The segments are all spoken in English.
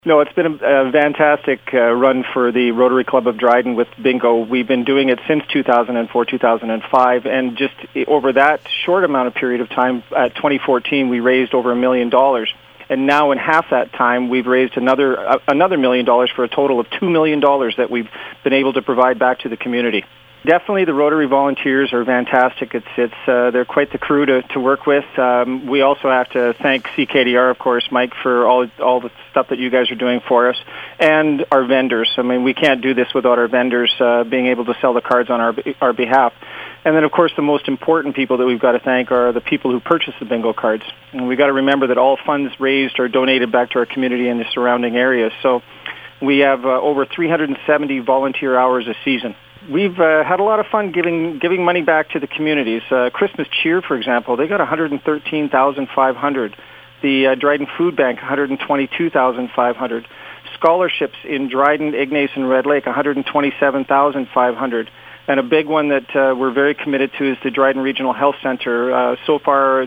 No, it's been a fantastic run for the Rotary Club of Dryden with bingo. We've been doing it since 2004, 2005, and just over that short amount of period of time, 2014, we raised over $1 million. And now in half that time, we've raised another $1 million for a total of $2 million that we've been able to provide back to the community. Definitely, the Rotary volunteers are fantastic. They're quite the crew to work with. We also have to thank CKDR, of course, Mike, for all the stuff that you guys are doing for us, and our vendors. I mean, we can't do this without our vendors being able to sell the cards on our behalf. And then, of course, the most important people that we've got to thank are the people who purchase the bingo cards. And we've got to remember that all funds raised are donated back to our community and the surrounding areas. So we have over 370 volunteer hours a season. We've had a lot of fun giving money back to the communities. Christmas Cheer, for example, they got $113,500. The Dryden Food Bank, $122,500. Scholarships in Dryden, Ignace, and Red Lake, $127,500. And a big one that we're very committed to is the Dryden Regional Health Center. So far,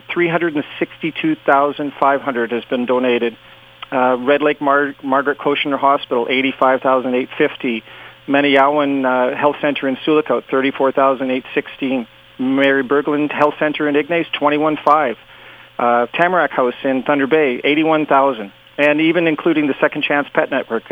$362,500 has been donated. Red Lake Margaret Koshner Hospital, $85,850. Maniawan Health Center in Sulikout, $34,816. Mary Berglund Health Center in Ignace, $21,500. Tamarack House in Thunder Bay, $81,000. And even including the Second Chance Pet Network,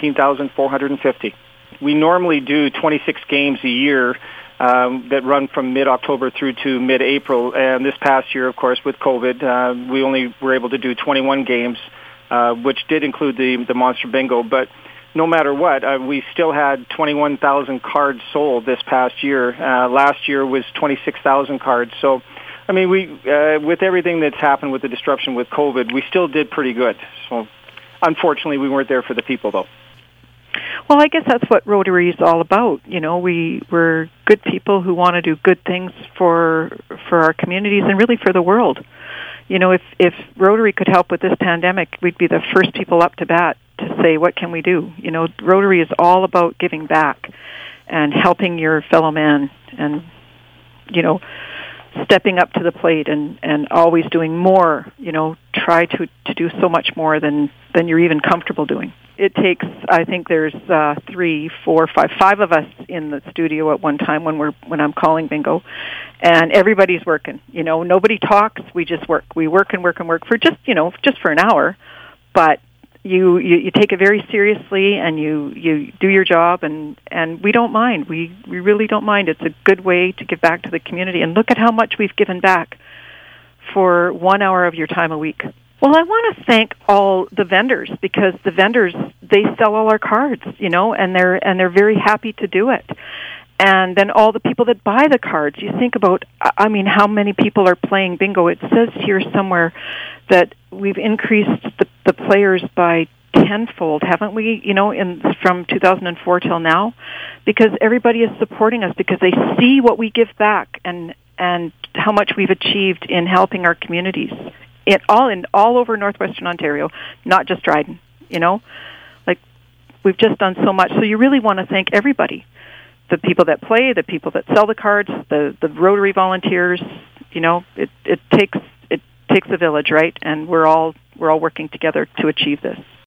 $19,450. We normally do 26 games a year that run from mid-October through to mid-April. And this past year, of course, with COVID, we only were able to do 21 games, which did include the Monster Bingo. But no matter what, we still had 21,000 cards sold this past year. Last year was 26,000 cards. So, I mean, with everything that's happened with the disruption with COVID, we still did pretty good. So, unfortunately, we weren't there for the people, though. Well, I guess that's what Rotary is all about. You know, we're good people who want to do good things for our communities and really for the world. You know, if Rotary could help with this pandemic, we'd be the first people up to bat to say, what can we do? You know, Rotary is all about giving back and helping your fellow man and, you know, stepping up to the plate and always doing more, you know, try to do so much more than you're even comfortable doing. It takes, I think there's 3, 4, 5 of us in the studio at one time when I'm calling bingo, and everybody's working. You know, nobody talks, we just work. We work and work and work for just for an hour, but you take it very seriously and you do your job and we don't mind. We really don't mind. It's a good way to give back to the community, and look at how much we've given back for 1 hour of your time a week. Well, I want to thank all the vendors, because the vendors, they sell all our cards, you know, and they're very happy to do it. And then all the people that buy the cards, you think about, I mean, how many people are playing bingo. It says here somewhere that we've increased the players by tenfold, haven't we, you know, from 2004 till now? Because everybody is supporting us because they see what we give back and how much we've achieved in helping our communities. All over Northwestern Ontario, not just Dryden, you know? Like, we've just done so much. So you really want to thank everybody. The people that play, the people that sell the cards, the Rotary volunteers, you know, it takes a village, right? And we're all working together to achieve this.